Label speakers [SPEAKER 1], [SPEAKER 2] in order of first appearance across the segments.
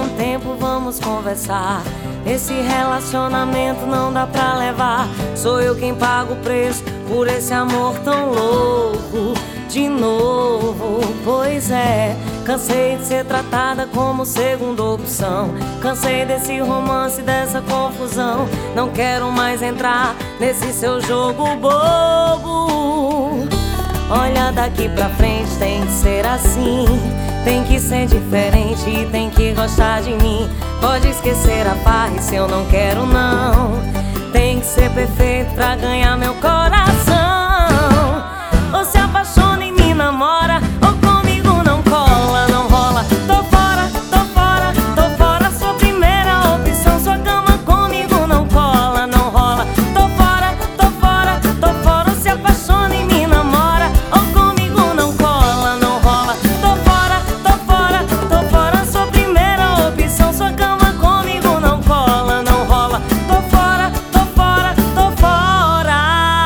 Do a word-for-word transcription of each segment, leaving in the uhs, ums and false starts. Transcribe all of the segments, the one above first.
[SPEAKER 1] um tempo, vamos conversar. Esse relacionamento não dá pra levar. Sou eu quem paga o preço por esse amor tão louco. De novo, pois é, cansei de ser tratada como segunda opção. Cansei desse romance, dessa confusão. Não quero mais entrar nesse seu jogo bobo. Olha, daqui pra frente tem que ser assim. Tem que ser diferente e tem que gostar de mim. Pode esquecer a farra, se eu não quero não. Tem que ser perfeito pra ganhar meu coração. Ou se apaixona e me namora, ou comigo não cola, não rola. Tô fora, tô fora, tô fora. Sua primeira opção, sua cama comigo não cola, não rola. Tô fora, tô fora, tô fora. Ou se apaixona e me namora, ou comigo não cola, não rola. Tô fora, tô fora, tô fora. Sua primeira opção, sua cama comigo não cola, não rola. Tô fora, tô fora, tô fora.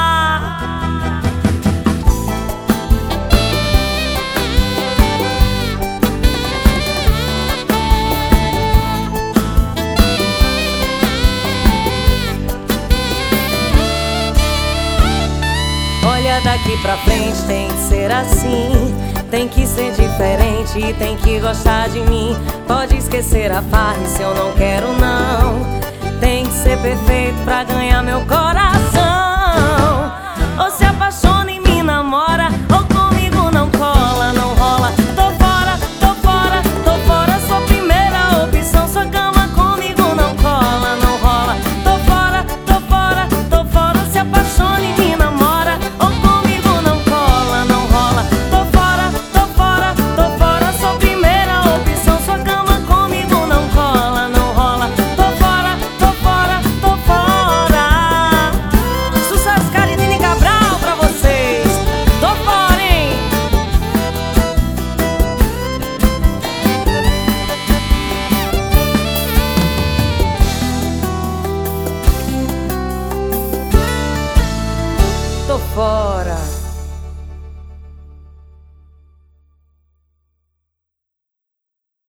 [SPEAKER 1] Olha, daqui pra frente tem que ser assim. Tem que ser diferente e tem que gostar de mim. Pode esquecer a farra, se eu não quero não. Tem que ser perfeito pra ganhar meu coração.